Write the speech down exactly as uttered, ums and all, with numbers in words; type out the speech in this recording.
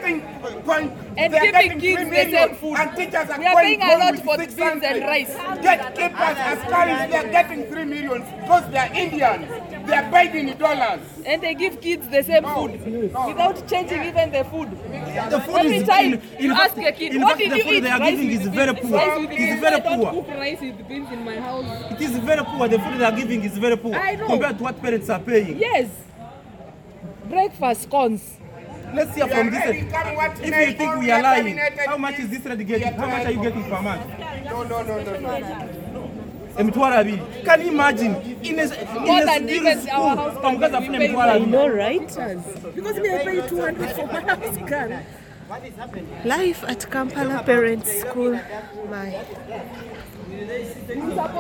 getting point, And they're giving getting kids three the million, same food. and teachers are We are going paying a home lot with for six beans and hundred. rice. Gatekeepers, askaris, they're getting three million because they're Indians. They're paid in dollars. And they give kids the same food without changing even the food. The food Every is time in, you in ask fact, a kid, in what fact, did the you food eat? they are Rice giving with is beans. very poor. Rice with It beans. is very I don't poor. cook rice with beans in my house. It is very poor. The food they are giving is very poor I know. compared to what parents are paying. Yes. Breakfast scones. Let's hear from this. Already come what If night you think all we are lying, terminated, how much is this ready getting? How much are you getting per month? No, no, no, no, no. Emitwara abiri. Can you imagine? In a, in More a than still even school, our house from Gaza can from be Emitwara paid. abiri. No, right? Because me I pay two hundred for my house girl. Life at Kampala Parents School. My.